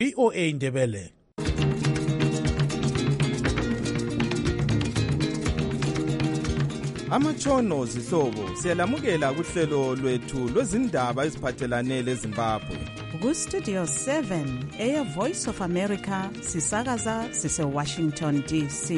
VOA Ndebele. Amatshono zihlobo siyalamukela kuhlelo lwethu lwezindaba eziphathelane leZimbabwe. Ku-Studio 7 Air Voice of America sisakaza sise-Washington DC.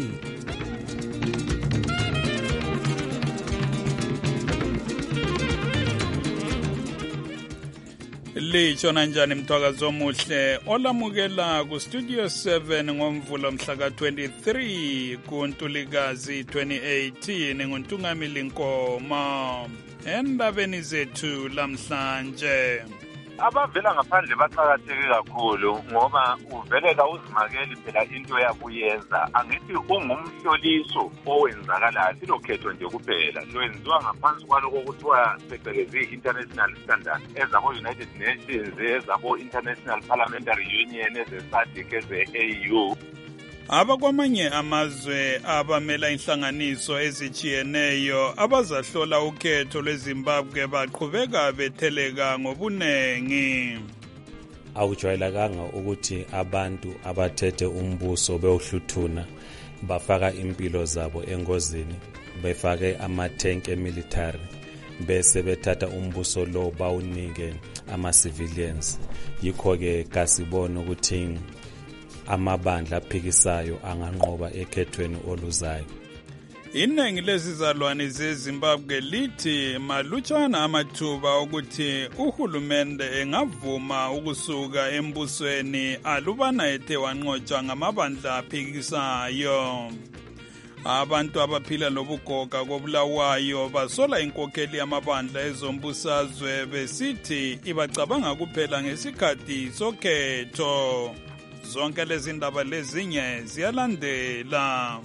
Litshona njani mthwakazi omuhle olamukela ku-Studio 7 ngomvulo mhla ka-23 kuNtulikazi 2018 nguNtungamili Nkoma. Endabeni zethu lamhlanje, abavela ngaphandle baqakatheke kakhulu ngoba uvelela uzimakeli phela into yakuyenza. Angithi ungumhloliso owenzakalayo, silokhetho nje kuphela lwenziwa ngaphansi kwaloko kuthiwa phecelezi international standard ezabo-United Nations, ezabo-International Parliamentary Union, eze-SADC, eze-AU. abakwamanye amazwe abamela inhlanganiso ezitshiyeneyo abazahlola ukhetho lweZimbabwe baqhubeka betheleka ngobunengi. Akujwayelekanga ukuthi abantu abathethe umbuso beyohluthuna bafaka impilo zabo engozini, befake amathenki emilitary bese bethatha umbuso lo bawunike ama-civilians. Yikho-ke kasibona ukuthi amabandla aphikisayo anganqoba ekhethweni oluzayo. Iningi lezizalwane zeZimbabwe lithi malutshwana amathuba ukuthi uhulumende engavuma ukusuka embusweni alubana ethe wanqotshwa ngamabandla aphikisayo. Abantu abaphila lobugoga kobulawayo basola inkokheli yamabandla ezombusazwe besithi ibacabanga kuphela ngesikhathi sokhetho. Zonke lezi ndaba lezinye ziyalandela.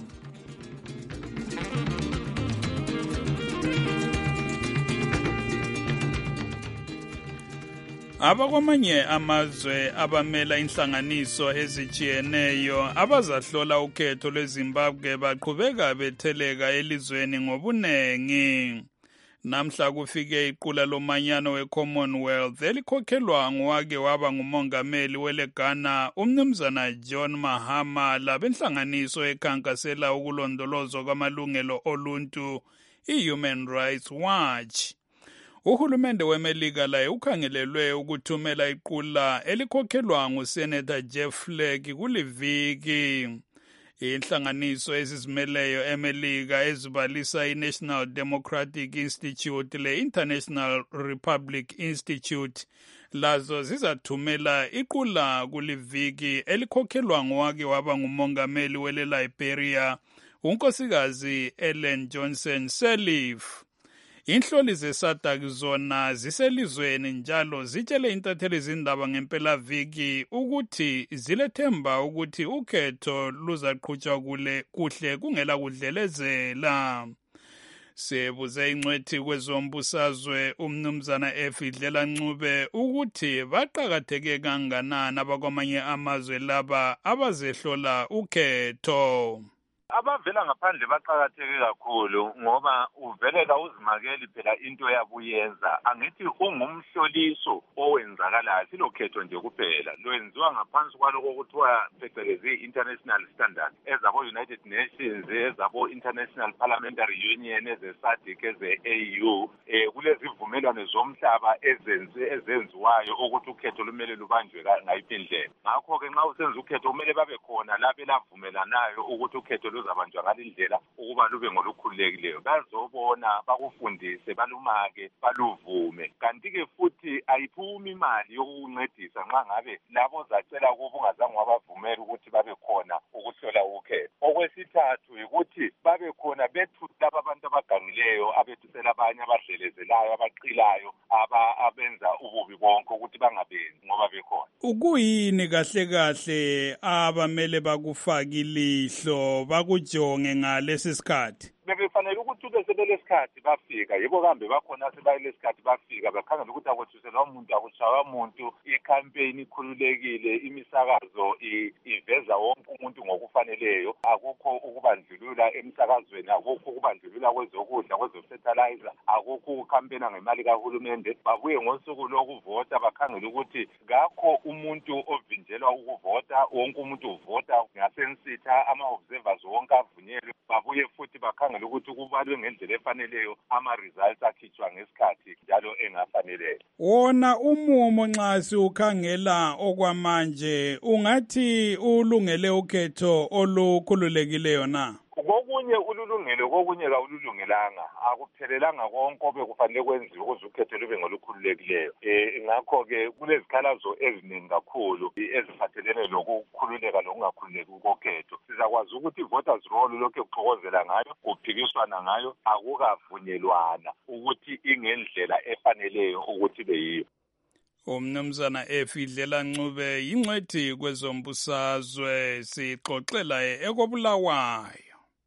Abakwamanye amazwe abamela inhlanganiso ezitshiyeneyo abazahlola ukhetho lweZimbabwe baqhubeka betheleka elizweni ngobunengi. Namhla kufike iqula lomanyano we-Commonwealth elikhokhelwa ngowake waba ngumongameli weleGhana umnumzana John Mahama labenhlanganiso ekhankasela ukulondolozwa kwamalungelo oluntu i-Human Rights Watch. Uhulumende weMelika laye ukhangelelwe ukuthumela iqula elikhokhelwa nguSenator Jeff Flake kuliviki. Inhlanganiso ezizimeleyo eMelika ezibalisa iNational Democratic Institute le-International Republic Institute lazo zizathumela iqula kuliviki elikhokhelwa ngowake waba ngumongameli wele-Liberia unkosikazi Ellen Johnson Sirleaf. Inhloli ze-SADC zona ziselizweni njalo zitshele intatheli zindaba ngempelaviki ukuthi zilethemba ukuthi ukhetho luzaqhutshwa kuhle kungela kudlelezela. Sebuze ingcwethi kwezombusazwe umnumzana Efidlela Ncube ukuthi baqakatheke kanganani abakwamanye amazwe laba abazehlola ukhetho. Abavela ngaphandle baqakatheke kakhulu ngoba uvelela uzimakeli phela into yakuyenza. Angithi ungumhloliso owenzakalayo, silokhetho nje kuphela lwenziwa ngaphansi kwaloko kuthiwa phecelezi international standard ezabo-United Nations, ezabo-International Parliamentary Union, eze-SADC, eze-AU. Kulezivumelwano zomhlaba ezenziwayo ukuthi ukhetho lumele lubanjwe ngayiphi indlela. Ngakho-ke nxa usenza ukhetho kumele babe khona lapho elavumelanayo ukuthi ukhetho luzabanjwa ngalindlela ukuba lube ngolukhululekileyo. Bazobona, bakufundise, balumake, baluvume. Kanti-ke futhi ayiphumi imali yokuncedisa nxa ngabe labo zacela ukuba ungazange wabavumela ukuthi babe khona ukuhlola ukhetho. Okwesithathu yikuthi babe khona bethu laba abantu abagangileyo, abethusela abanye abadlelezelayo, abaqilayo, abenza ububi bonke ukuthi bangabenzi ngoba bekhona. Ukuyini kahle kahle abamele bakufaka ilihlo bakujonge ngalesi sikhathi? Bebefanele ukuthi ube sebelesikhathi bafika, yibo kambe bakhona sebayelesikhathi bafika bakhangela ukuthi akwethuselwa umuntu, akutshaywa umuntu, ikhampeyini ikhululekile, imisakazo iveza wonke umuntu ngokufaneleyo, akukho ukubandlulula emsakazweni, akukho ukubandlulula kwezokudla, kwezofertilizer, akukho ukukhampeyina ngemali kahulumende. Babuye ngosuku lokuvota bakhangela ukuthi ngakho umuntu ovinjiwe bayavinjelwa ukuvota, wonke umuntu uvota ngasensitha, ama-observers wonke avunyelwe, babuye futhi bakhangele ukuthi kubalwe ngendlela efaneleyo, ama-results akhitshwa ngesikhathi njalo engafaneleyo. Wona umumo nxa siukhangela okwamanje ungathi ulungele ukhetho olukhululekileyo na? Kokunye ululungele, kokunye kawululungelanga, akuphelelanga konke obekufanele kwenziwe ukuze ukhetho lube ngolukhululekileyo. Ngakho-ke kulezikhalazo eziningi kakhulu eziphathelene lokukhululeka lokungakhululeki kokhetho. Sizakwazi ukuthi i-voters roll lokhu kuxokozela ngayo, kuphikiswana ngayo, akukavunyelwana ukuthi ingendlela efaneleyo ukuthi beyiyo. Umnumzana Efidlela Ncube yingcwethi kwezombusazwe sixoxela ekobulawayo.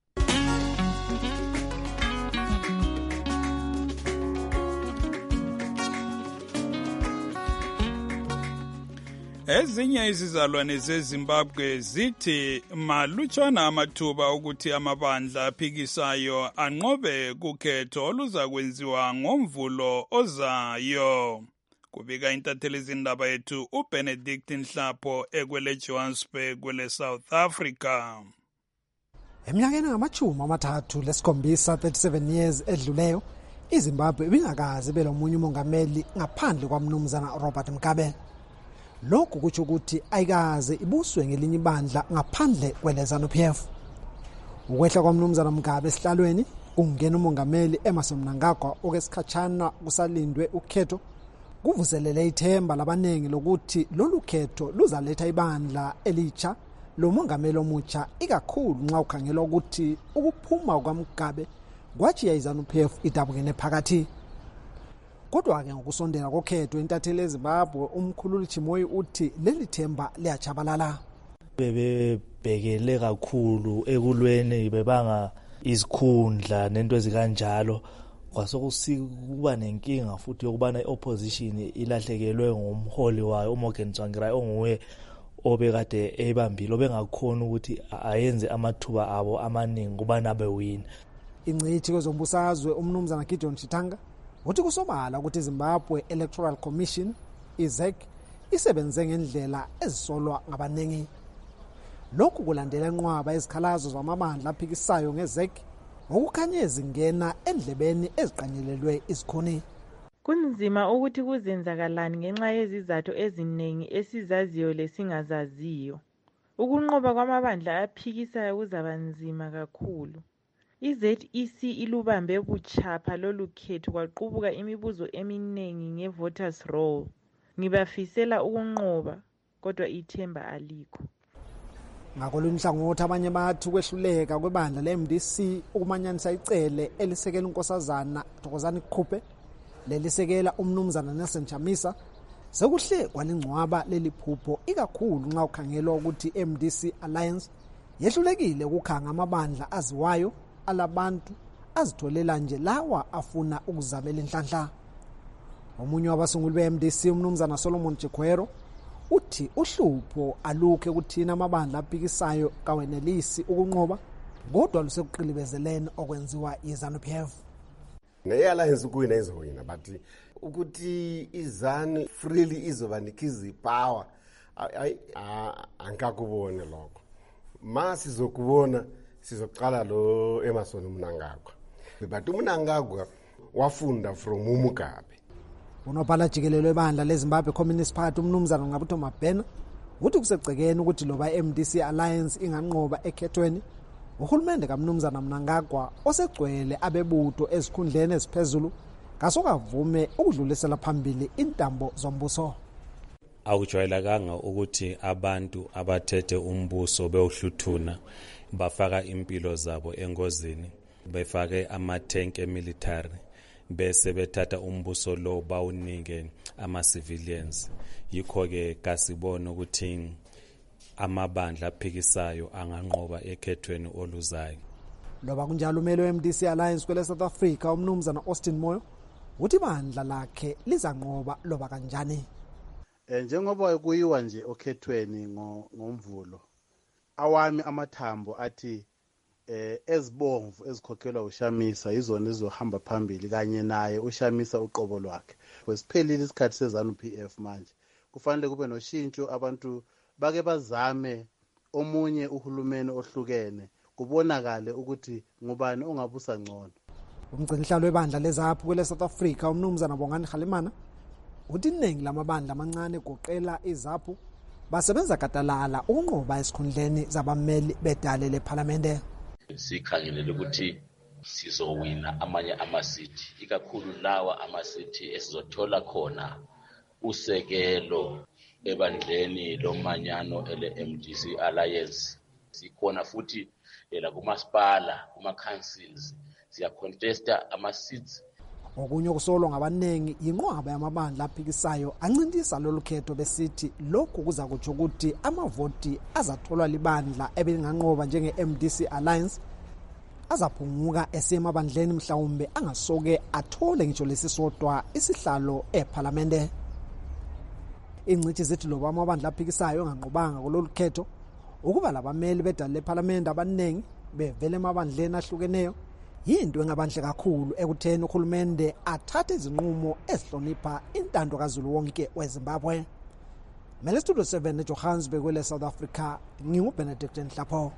Ezinye izizalwane zeZimbabwe zithi malutshwana amathuba ukuthi amabandla aphikisayo anqobe kukhetho oluzakwenziwa ngoMvulo ozayo. Kubika intatheli zindaba yethu uBenedict Nhlapho ekwele Johannesburg kwele South Africa. Eminyakeni ngama-37 37 years edluleyo, iZimbabwe ibingakaze belomunye umongameli ngaphandle kwaMnumzana Robert Mugabe. Lokhu kutsho ukuthi ayikaze ibuswe ngelinye ibandla ngaphandle kweleZANU-PF. Ukwehla kwaMnumzana Mugabe esihlalweni kungena umongameli Emmerson Mnangagwa okwesikhatshana kusalindwe ukhetho kuvuselele ithemba labanengi lokuthi lolu khetho luzaletha ibandla elitsha lomongameli omutsha, ikakhulu nxa ukhangelwa ukuthi ukuphuma kwaMugabe kwatshiya iZANU-PF idabukene phakathi. Kodwa-ke ngokusondela kokhetho intatheli eZimbabwe umkhululi Chimoyi uthi leli themba liyachabalala. Bebekele kakhulu ekulweni bebanga izikhundla nento ezikanjalo, kwasokuba nenkinga futhi yokubana i-opposition ilahlekelwe ngumholi wayo uMorgan Tsvangirai onguye obekade ebambile, obengakhona ukuthi ayenze amathuba abo amaningi kubana bewina. Ingcithi kwezombusazwe umnumzana Gideon Chitanga uthi kusobala ukuthi iZimbabwe Electoral Commission IZEC isebenze ngendlela ezisolwa ngabanengi. Lokhu kulandela inqwaba ezikhalazo zamabandla aphikisayo ngeZEC ngokukhanyeza ingena endlebeni eziqanyelelwe isikhoni. Kunzima ukuthi kuzenzakalani ngenxa yezizathu eziningi esizaziyo lesingazaziyo. Ukunqoba kwamabandla aphikisayo kuzaba nzima kakhulu. IZEC ilubambe buchapha lolu khetho kwaqubuka imibuzo eminingi nge-voters roll. Ngibafisela ukunqoba kodwa ithemba alikho. Ngakolunye uhlangothi abanye bathi ukwehluleka kwebandla le-MDC ukumanyanisa icele elisekela unkosazana Thokozani Kukhuphe lelisekela umnumzana Nelson Chamisa sekuhle kwalingcwaba leliphupho, ikakhulu nxa ukhangelwa ukuthi i-MDC Alliance yehlulekile ukukhanga amabandla aziwayo alabantu azitholela nje lawa afuna ukuzamela inhlanhla. Omunye wabasunguli be-MDC umnumzana Solomon Chikwero uthi uhlupho alukhe ukuthina amabandla aphikisayo kawenelisi ukunqoba, kodwa lusekuqilibezeleni okwenziwa yiZANU-PF. Ne-alliance ukuwina izoyina, but ukuthi iZANU freely izobanikeza ipower angakubone lokho. Ma sizokubona sizoqala lo Emmerson Mnangagwa, but uMnangagwa wafunda from uMugabe. Unobhala jikelelo ebandla leZimbabwe Communist Party umnumzana Ngabutho Mabhena uthi kusegcekeni ukuthi loba MDC Alliance inganqoba ekhethweni, uhulumende kaMnumzana Mnangagwa osegcwele abebutho ezikhundleni eziphezulu kasokavume ukudlulisela phambili intambo zombuso. Akujwayelekanga ukuthi abantu abathethe umbuso beyohluthuna bafaka impilo zabo engozini, befake ama-tank emilitary, bese bethatha umbuso lo bawunike ama-civilians. Yikho-ke kasibona ukuthi amabandla aphikisayo anganqoba ekhethweni oluzayo. Loba kunjalo umelo we-MDC Alliance kwele South Africa umnumzana Austin Moyo uthi bandla lakhe lizanqoba loba kanjani. Njengoba kuyiwa nje okhethweni ngoMvulo, awami amathambo athi ezibomvu ezikhokhelwa uShamisa izona ezizohamba phambili kanye naye uShamisa uqobo lwakhe. Kwesiphelile isikhathi seZANU-PF manje kufanele kube noshintsho, abantu bake bazame omunye uhulumeni ohlukene kubonakale ukuthi ngubani ongabusa ngcono. Umgcinihlalo webandla lezaphu kwele South Africa umnumzana Bongani Khalimana uthi iningi lamabandla amancane goqela izaphu basebenza gadalala ukunqoba esikhundleni zabameli bedale leParliament. Sikhangelele ukuthi sizowina amanye amasithi ikakhulu lawa amasithi esizothola khona usekelo ebandleni lomanyano ele-MDC Alliance. Sikhona futhi la kumasipala kuma-councils siyacontesta ama-seats. Okunye okusolwa ngabaningi yinqwaba yamabandla aphikisayo ancintisa lolu khetho besithi lokhu kuza kutsho ukuthi amavoti azatholwa libandla ebelinganqoba njenge-MDC Alliance azaphunguka esemabandleni mhlawumbe angasoke athole ngitsho lesisodwa isihlalo eParliament. Ingcithi zithi loba amabandla aphikisayo anganqobanga kulolu khetho ukuba labameli bedale leParliament abaningi bevele emabandleni ahlukeneyo yinto engabanhle kakhulu ekutheni uhulumende athathe izinqumo ezihlonipha intando kaZulu wonke weZimbabwe. Mele Studio 7 eJohannesburg kwele South Africa, nginguBenedict Nhlapho.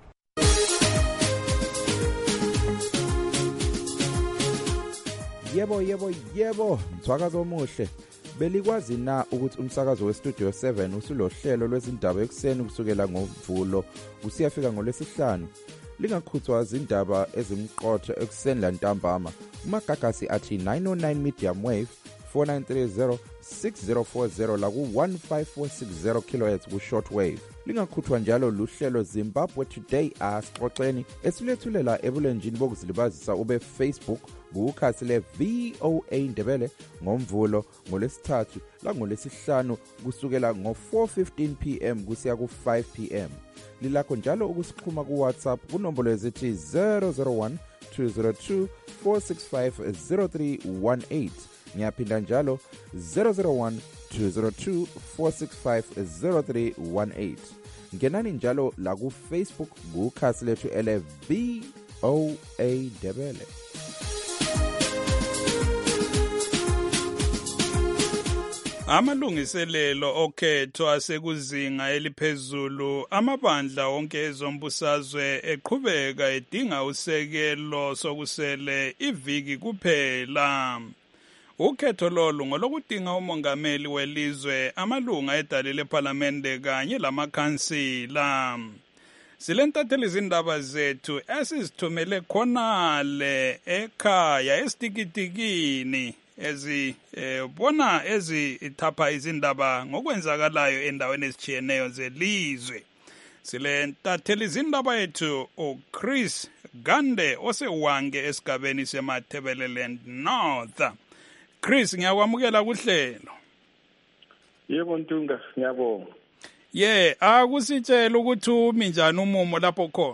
Yebo, mthwakazo omuhle. Belikwazi na ukuthi umsakazo weStudio 7 usulohlelo lwezindaba ekuseni kusukela ngoMvulo usiyafika ngolwesihlanu? Lingakhuthwa izindaba ezimqotho ekuseni lantambama. Umagagasi athi 909 medium wave 4930 6040 la ku 15460 kHz ku short wave. Lingakhuthwa njalo luhlelo Zimbabwe Today asixoxeni esilethulela ebulenjini bokuzilibazisa ube Facebook kukhasi le VOA Ndebele ngoMvulo ngolesithathu la ngolesihlanu kusukela ngo4:15 PM kusiya ku5 PM. Lilakho njalo ukusixhuma ku WhatsApp kunombolo ezithi 001 202 465 0318. Ngiyaphinda njalo 001 202 465 0318. Ngenani njalo la ku Facebook kukhasi lethu ele VOA Ndebele. Amalungiselelo okhetho asekuzinga eliphezulu amabandla onke ezombusazwe eqhubeka edinga usekelo sokusele iviki kuphela. Ukhetho lolu ngolokudinga umongameli welizwe amalunga edale leParliamente kanye lamakhansila. Silentatheli izindaba zethu esizithumele khonale ekhaya esitikitikini bona ezithapha izindaba ngokwenzakalayo endaweni ezitshiyeneyo zelizwe. Silentatheli izindaba yethu uChris Gande osewange esigabeni seMathebeleland North. Chris, ngiyakwamukela kuhlelo. Yebo Ntunga, ngiyabonga. Akusitshela ukuthi umi njani umumo lapho khona.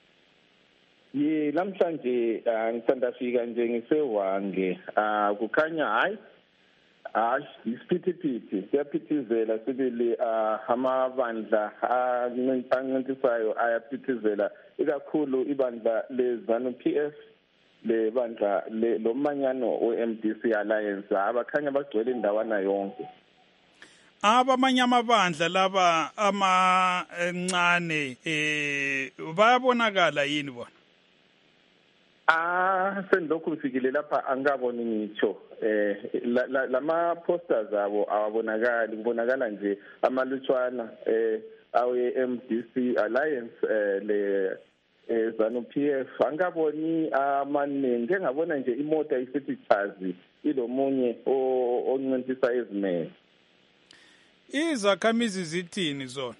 Namhlanje ngisanda fika nje ngisewange kukhanya hayi isiphithiphithi siyaphithizela sibili amabandla ancintisayo ayaphithizela ikakhulu ibandla leZANU-PF lebandla lomanyano weMDC Alliance abakhanya bagcwele indawana yonke. Abamanye amabandla laba amancane bayabonakala yini bona? Sendilokhu ngifikile lapha angikaboni ngitsho lama posters abo awabonakali kubonakala nje amalutshwana awe MDC Alliance le ZANU-PF angikaboni amaningi engabona nje imota isithi chazi ilomunye oncintisa ezimele. Izakhamizi zithini zona?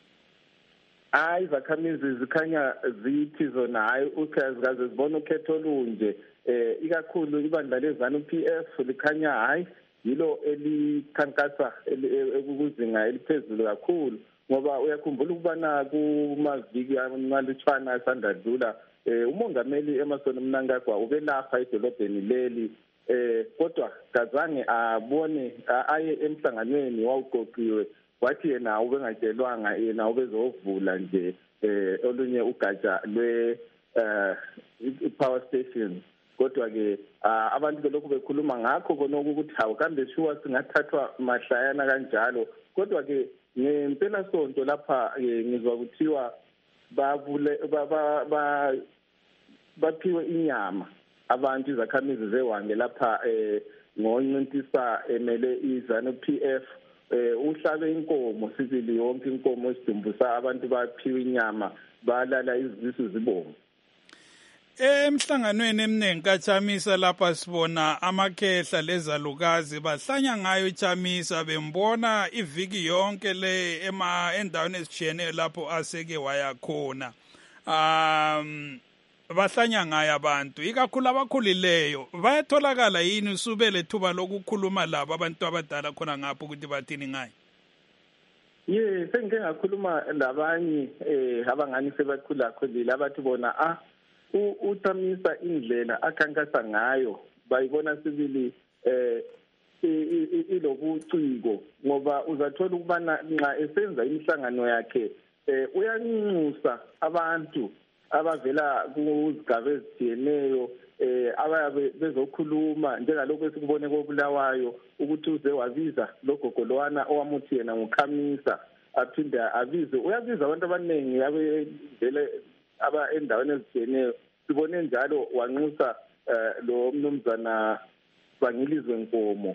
Izakhamizi zikhanya zithi zona hayi ukhazikaze zibona ukhetho olunje ikakhulu ibandla leZANU-PF likhanya hayi yilo elikhankasa ekuzinga eliphezulu kakhulu ngoba uyakhumbula ukubana kumaviki amalutshwana asandadlula umongameli Emmerson Mnangagwa ubelapha edolobheni leli kodwa kazange abone aye emhlanganweni wawuqoqiwe wathi yena ubengatshelwanga yena ubezovula nje olunye ugatsha lwe power station kodwa ke abantu belokhu bekhuluma ngakho konke ukuthi hawu kambe shuwa singathathwa mahlayana kanjalo kodwa ke ngempela sonto lapha ngizwa kuthiwa baphiwe inyama abantu izakhamizi zewange lapha ngoNcintisa emele iZanu PF uhlabe inkomo sibili yonke inkomo esidumbusa abantu baphiwe inyama balala izisu zibomvu. Emhlanganweni eminingi kaChamisa lapha sibona amakhehla lezalukazi bahlanya ngayo iChamisa bembona iviki yonke le endaweni ezitshiyeneyo lapho aseke waya khona. Bahlanya ngayo abantu ikakhulu abakhulileyo bayatholakala yini usube lethuba lokukhuluma labo abantu abadala khona ngapho ukuthi bathini ngayo? Sengike ngakhuluma labanye abangani sebakhulile abathi bona uChamisa indlela akhankasa ngayo bayibona sibili ilobuciko ngoba uzathola ukubana nxa esenza imihlangano yakhe uyanxusa abantu abavela kuzigaba ezitshiyeneyo abayabe bezokhuluma njengalokho esikubone koBulawayo ukuthi uze wabiza logogo lowana owamuthi yena nguChamisa aphinde abize uyabiza abantu abaningi abevele endaweni ezitshiyeneyo sibone njalo wanxusa lo mnumzana Bangilizwe Nkomo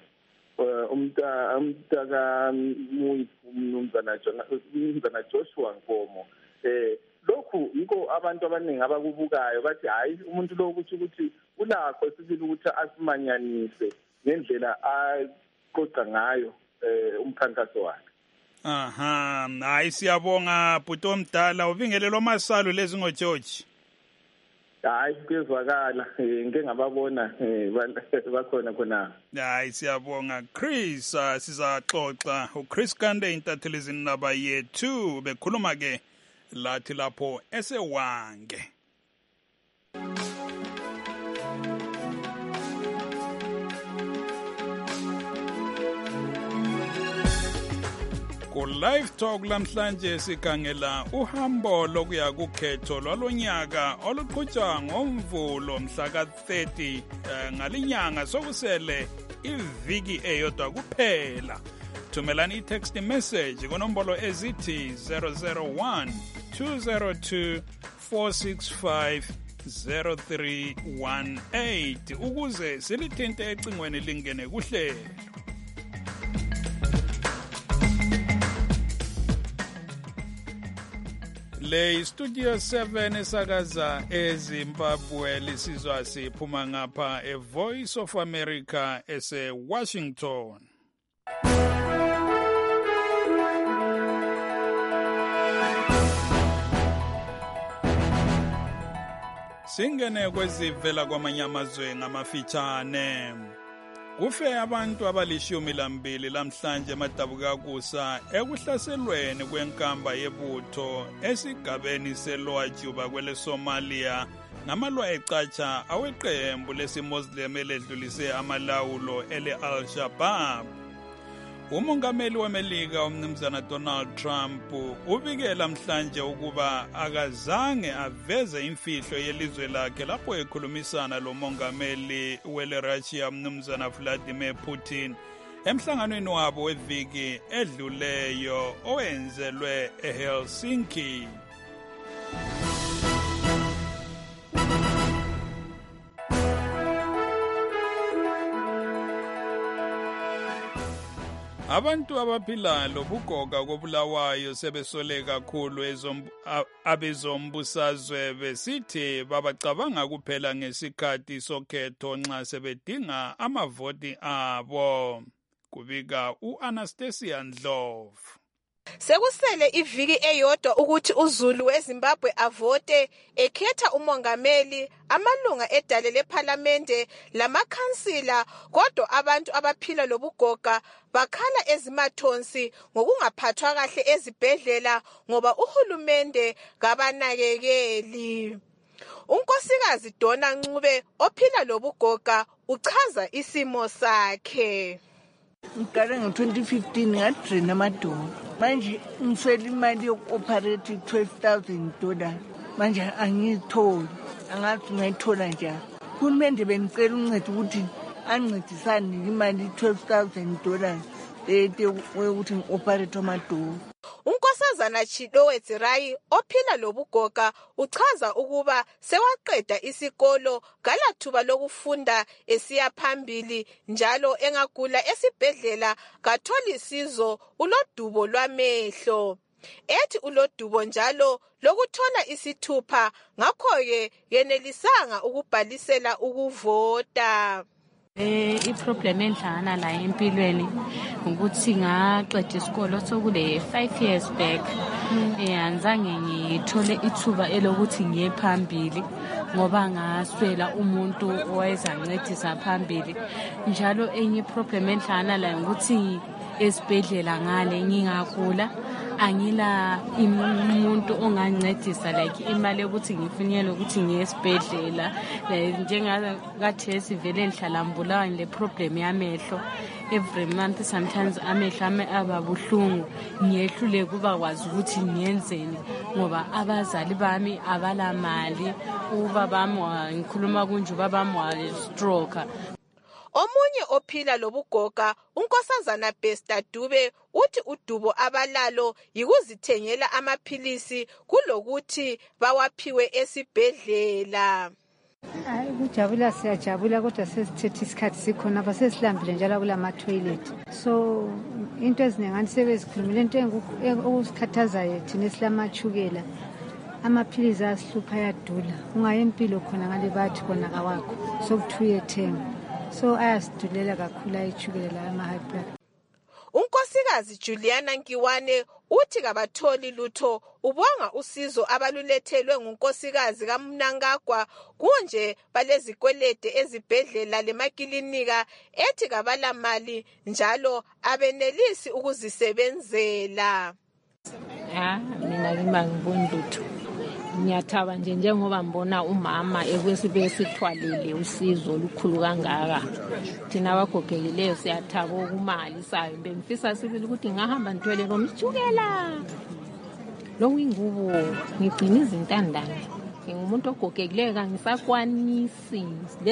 umntaka umnumzana Joshua Nkomo lokhu yiko abantu abaningi abakubukayo bathi hayi umuntu lo ukuthi ulakho sibili ukuthi asimanyanise ngendlela aqoqa ngayo umkhankaso wakhe. Hayi siyabonga bhuti omdala ubingelelo masalu lezi ngoJeorge. Hayi kuyezwakala ngeke ngababona bakhona khona. Hayi siyabonga Chris sizaxoxa uChris Kande intatheli zinaba yethu bekhuluma ke lathi lapho esewange. Ku live talk lamhlanje sikhangela uhambo lokuya kukhetho lwalonyaka oluqhutshwa ngoMvulo mhla ka-30 ngalinyanga sokusele iviki eyodwa kuphela. Thumelani i-text message kunombolo ezithi 001 202 465 0318 ukuze silithinte ecingweni lingene kuhlelo. Le Studio 7 esakaza eZimbabwe lisizwa siphuma ngapha eVoice of America ese-Washington. Singene kwezivela kwamanye amazwe ngamafitshane. Kufe abantu abali12 lamhlanje emadabukakusa ekuhlaselweni kwenkamba yebutho esigabeni seLower Juba kwele Somalia ngamalwa ecatsha aweqembu lesiMuslim eledlulise amalawulo ele Al-Shabaab. Umongameli wAmelika umnumzana Donald Trump ubikela mhlanje ukuba akazange aveze imfihlo yelizwe lakhe lapho ekhulumisana lomongameli wele Russia umnumzana Vladimir Putin emhlanganweni wabo weviki edluleyo owenzelwe eHelsinki. Abantu abaphila lobugoga koBulawayo sebesole kakhulu abezombusazwe besithi babacabanga kuphela ngesikhathi sokhetho nxa sebedinga amavoti abo. Kubika uAnastasia Ndlovu. Sekusele iviki eyodwa ukuthi uZulu weZimbabwe avote ekhetha umongameli, amalunga edale leParlamente lamakhansila, kodwa abantu abaphila lobugoga bakhala ezimathonsi ngokungaphathwa kahle ezibhedlela ngoba uhulumende kabanakekeli. Unkosikazi Donna Ncube ophila lobugoga uchaza isimo sakhe. Ngikale ngo-2015 ngadrena amadolo. Manje ngiswele imali yoku-operate $12,000. Manje angiyitholi. Angathi ngayithola njani. Uhulumende bengicela uncedo ukuthi ancedisane imali $12,000 ukuthi ngi-operate amadolo. unkosazana Chidowe Zirayi ophila lobugoga uchaza ukuba sewaqeda isikolo galathuba lokufunda esiya phambili njalo engagula esibhedlela katholi sizo ulodubo lwamehlo. Ethi ulodubo njalo lokuthola isithupha ngakho-ke yenelisanga ukubhalisela ukuvota. I-problem endlana la empilweni ukuthi ngaqeda isikolo sokule 5 years back anzange ngithole ithuba elokuthi ngiye phambili ngoba ngaswela umuntu owayezangincedisa phambili. Njalo enye problem endlana la ukuthi esibhedlela ngale ngingagula angila umuntu ongancedisa like imali ukuthi ngifinyele ukuthi ngiye esibhedlela njengakathi sivele lihlala mbulawa le problem yamehlo every month sometimes amehlo ababuhlungu ngiyehlule kuba kwazi ukuthi ngiyenzeni ngoba abazali bami abala mali ubabami ngikhuluma kunje ubabami wa stroke. Omunye ophila lobugoga unkosazana Besta Dube uthi udubo abalalo yikuzithengela amaphilisi kulokuthi bawaphiwe esibhedlela. Kujabula siyajabula kodwa sesithethe isikhathi sikhona apha sesilambile njalo kulama toilet. So into ezinengani sebezikhulumile into okusikhathazayo thina esilamachukela. Amaphilisi asihlupha yadula. Ungaye impilo khona ngale bathi khona kawakho. Sokuthuye thenga. So ayasidulela kakhulu ayechukela ama high blood. Unkosikazi Juliana Nkiwane uthi kabatholi lutho ubonga usizo abalulethelwe ngunkosikazi kaMnangagwa kunje balezikwelede ezibhedlela lemakilinika ethi kabala mali njalo abenelisi ukuzisebenzela. Mina ngibangiboni lutho. Ngiyathaba nje njengoba mbona umama ekwesibe sithwalile usizo olukhulu kangaka. Thina abagogekileyo siyathaba okumali sayo bengifisa sibili ukuthi ngahamba ngithwele nomjukela. Lo wingubo ngigcina izintandane. Ngingumuntu ogogekileyo kangisakwanisi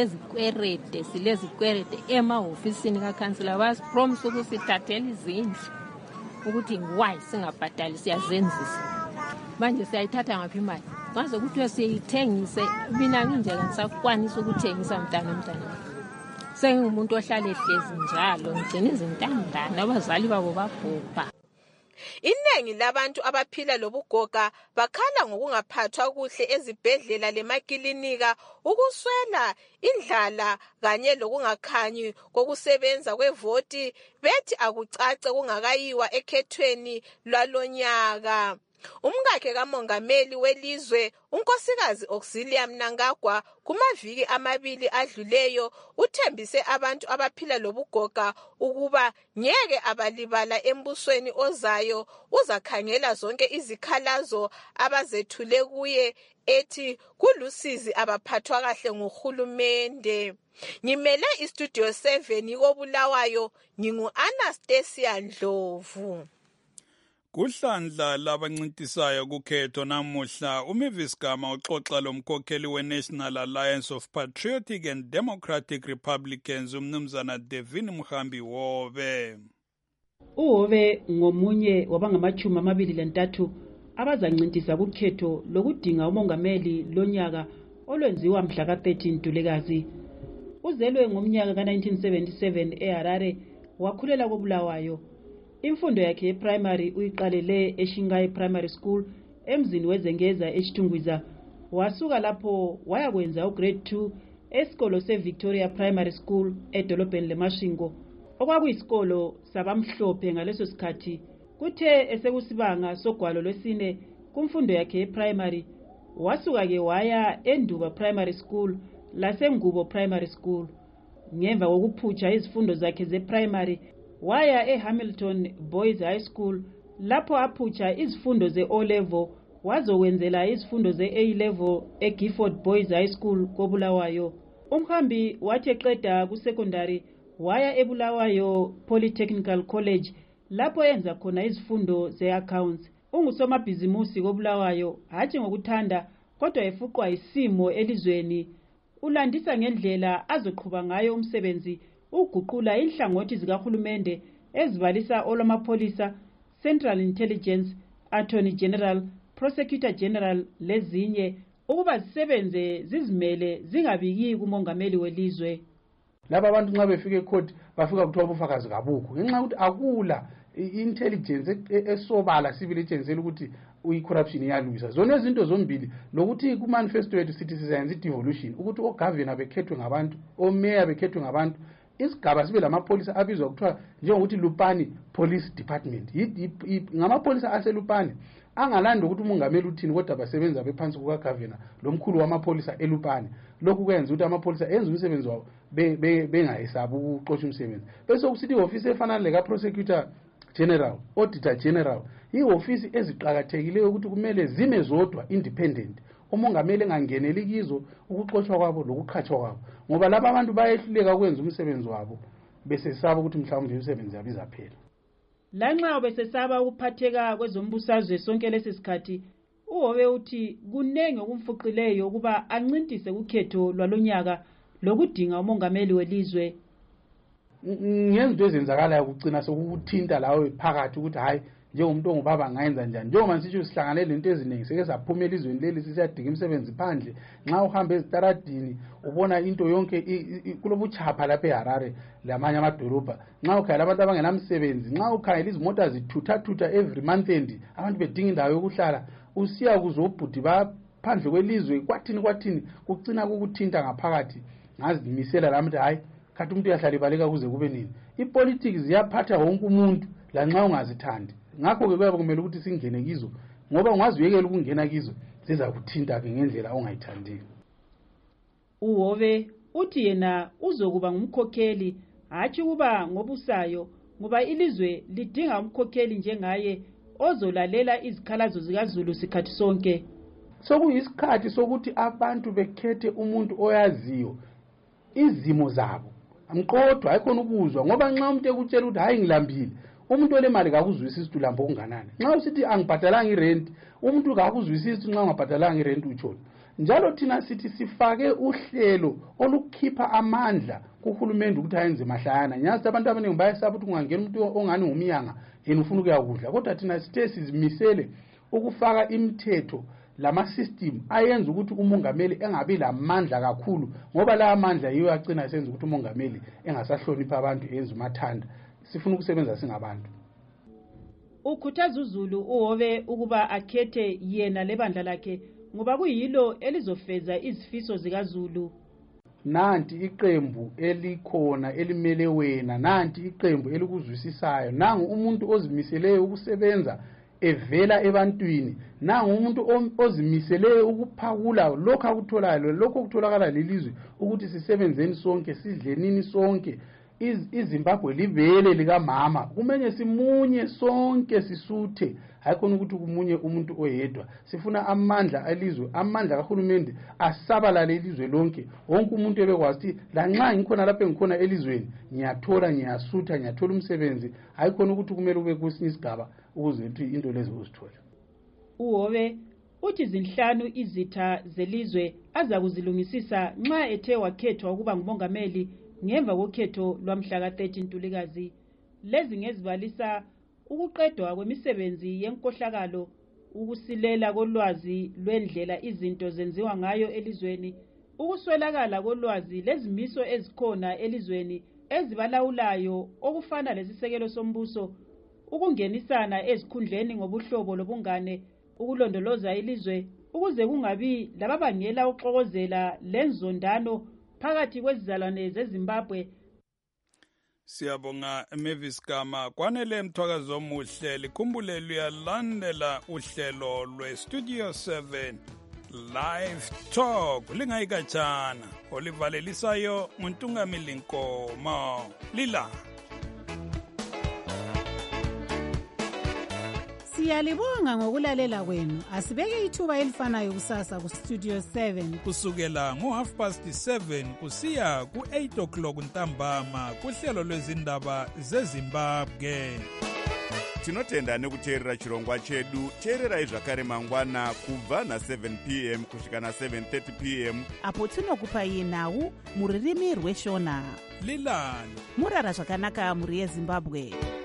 silezikwerede emahofisini kaCouncilor bas promise ukuthi sithathele izindlu ukuthi why singabhadali siyazenzisa. Manje siyayithatha ngaphi imali ngaze ukuthi siyithengise mina nginje ngisakwanisa ukuthengisa mntana sengumuntu ohlala ehlezi njalo ngigcina izintandane abazali babo babhubha. Iningi labantu abaphila lobugoga bakhala ngokungaphathwa kuhle ezibhedlela lemakilinika ukuswela indlala kanye lokungakhanyi kokusebenza kwevoti bethi akucace kungakayiwa ekhethweni lwalonyaka. Umkakhe kamongameli welizwe unkosikazi Auxilia Mnangagwa kumaviki amabili adluleyo uthembise abantu abaphila lobugoga ukuba ngeke abalibala embusweni ozayo uzakhangela zonke izikhalazo abazethule kuye ethi kulusizi abaphathwa kahle nguhulumende. Ngimele istudio 7 koBulawayo ngingu-Anastasia Ndlovu. Kuhlandla labancintisayo kukhetho namuhla uMavis Gama uxoxa lomkhokheli weNational Alliance of Patriotic and Democratic Republicans umnumzana Devin Mhambi Hobe. Uhobe ngomunye wabangamachumi 23 abazancintisa kukhetho lokudinga umongameli lonyaka olwenziwa mhla ka-13 Ntulikazi. Uzelwe ngomnyaka ka-1977 eHarare wakhulela koBulawayo. Imfundo yakhe eprimary uyiqalele eShingayi Primary School emzini wezengeza eChitungwiza. Wasuka lapho wayakwenza ugrade 2 esikolo seVictoria Primary School edolobheni leMashingo okwakuyisikolo sabamhlophe ngaleso sikhathi. Kuthe esekusibanga sogwalo lwesine kumfundo yakhe eprimary wasuka ke waya eNduba Primary School laseNgubo Primary School. Ngemva kokuphutsha izifundo zakhe zeprimary waya eHamilton Boys High School lapho aphutsha izifundo ze-O level wazokwenzela izifundo ze-A level eGifford Boys High School koBulawayo. Umhambi wathi eqeda kusecondary waya eBulawayo Polytechnical College lapho yenza khona izifundo ze-accounts. Ungusomabhizimusi koBulawayo hatshi ngokuthanda kodwa efuqwa isimo elizweni. Ulandisa ngendlela azoqhuba ngayo umsebenzi uguqula inhlangothi zikahulumende ezibalisa olwamapholisa, Central Intelligence, Attorney General, Prosecutor General lezinye ukuba zisebenze zizimele zingabiki kumongameli welizwe. Laba abantu nxa befika ecourt bafika kuthiwa ubufakazi kabukho ngenxa yokuthi akula intelligence esobala civil agency ukuthi uyi-corruption iyalwisa. Zona izinto zombili lokuthi ku-manifesto yethu sithi sizayenza i-devolution ukuthi ogovernor bekhethwe ngabantu, omeya bekhethwe ngabantu, isigaba sibe lamapholisa abizwa kuthiwa njengokuthi Lupani Police Department. Ngamapholisa aseLupani angalanda ukuthi umongameli uthini kodwa basebenza bephansi kukagovernor lomkhulu wamapholisa eLupani. Lokhu kwenza ukuthi amapholisa enze umsebenzi wabo bengayesabi ukuxosha umsebenzi. Bese kusithi ihofisi efana leka-Prosecutor General, Auditor General, ihofisi eziqakathekileyo ukuthi kumele zime zodwa independent. Umongameli engangeneli kizo ukuxoshwa kwabo lokuqhatshwa kwabo ngoba laba abantu bayehluleka ukwenza umsebenzi wabo besesaba ukuthi mhlawumbe umsebenzi yabo izaphela. Lanxa besesaba ukuphatheka kwezombusazwe sonke lesikhathi, uHobe uthi kunenge okumfuqileyo ukuba ancintise ukhetho lwalonyaka lokudinga umongameli welizwe. Ngenzo ezenzakalayo ukugcina sokuthinta lawe phakathi ukuthi hayi njengomuntu ongubaba ngayenza njani njengoba ngisho sihlangane lento eziningi seke saphuma elizweni leli sisiyadinga imisebenzi phandle. Nxa uhamba ezitaradini ubona into yonke kulobuchapha lapha eHarare lamanye amadolobha. Nxa ukhangela abantu abangenamsebenzi, nxa ukhangela izimota zithutha every month end abantu bedinga indawo yokuhlala, usiya kuzobhudi baphandle kwelizwe kwathini kucina kukuthinta ngaphakathi. Ngazimisela lami ukuthi hayi khathi umuntu uyahlala ibaleka kuze kube nini. Ipolitics ziyaphatha wonke umuntu lanxa ungazithandi. Ngakho ke kuyabe kumele ukuthi singene kizo ngoba ungaziyekela ukungena kizo ziza kuthinta ke ngendlela ongayithandiyo. uHobe uthi yena uzokuba ngumkhokheli hathi kuba ngobusayo ngoba ilizwe lidinga umkhokheli njengaye ozolalela izikhalazo zikaZulu sikhathi sonke. Sokuyisikhathi sokuthi abantu bekhethe umuntu oyaziyo izimo zabo. Amqodwa ayikhona ukuzwa ngoba nxa umuntu ekutshela ukuthi hayi ngilambile, umuntu olemali akuzwisisi ukuthi ulambo kunganani. Nxa usithi angibhadalanga irent, umuntu akuzwisisi nxa ungabhadalanga irent utshona. Njalo thina sithi sifake uhlelo olukhipha amandla kuhulumende ukuthi ayenze mahlayana. Nyazi abantu abaningi bayesaba ukuthi kungangena umuntu ongani ngumyanga yena ufuna ukuyakudla. Kodwa thina sithe sizimisele ukufaka imithetho lama-system ayenza ukuthi umongameli engabi lamandla kakhulu ngoba la amandla yiyo agcina esenza ukuthi umongameli engasahlonipha abantu enza umathanda. Sifuna ukusebenza singabantu. Ukhuthaza uZulu uHobe ukuba akhethe yena lebandla lakhe ngoba kuyilo elizofeza izifiso zikaZulu. Nanti iqembu elikhona elimele wena, nanti iqembu elikuzwisisayo, nangu umuntu ozimiseleyo ukusebenza evela ebantwini, nangu umuntu ozimiseleyo ukuphakula lokho akutholayo, lokho okutholakala lelizwe ukuthi sisebenzeni sonke, sidlenini sonke. iZimbabwe livele likamama kumele simunye sonke sisuthe, hayikhona ukuthi kumunye umuntu oyedwa. Sifuna amandla elizwe, amandla kahulumende asabalale ilizwe lonke. Wonke umuntu ebekwazi lanxa ngikhona lapha ngikhona elizweni ngiyathola, ngiyasutha, ngiyathola umsebenzi, hayikhona ukuthi kumele ube kwesinye isigaba ukuze uthi into lezo uzithole. uHobe uthi zinhlanu izitha zelizwe aza kuzilungisisa nxa ethe wakhethwa ukuba ngumongameli ngemva kokhetho lwamhla ka-13 Ntulikazi. Lezi ngezibalisa ukuqedwa kwemisebenzi yenkohlakalo, ukusilela kolwazi lwendlela izinto zenziwa ngayo elizweni, ukuswelakala kolwazi lezimiso ezikhona elizweni ezibalawulayo okufana lesisekelo sombuso, ukungenisana ezikhundleni ngobuhlobo lobungane, ukulondoloza ilizwe ukuze kungabi lababangela uxokozela lenzondano phakathi kwezizalwane zeZimbabwe. Siyabonga Mavis Gama. Kwanele mthwakazi omuhle, likhumbule luyalandela uhlelo lweStudio 7 Live Talk lingayikatshana olivalelisayo nguNtungamili Nkomo. Lila Siyalibonga ngokulalela kwenu. Asibeke ithuba elifanayo kusasa kuStudio 7 kusukela ngo7:30 kusiya ku8:00 ntambama kuhlelo lwezindaba zeZimbabwe. Tinotenda nekuteerera chirongwa chedu. Teererai zvakare mangwana kubva na7 p.m. kusvika na7:30 p.m. apo tinokupai nhau muririmi rweshona. Lilani murara zvakanaka muri yeZimbabwe.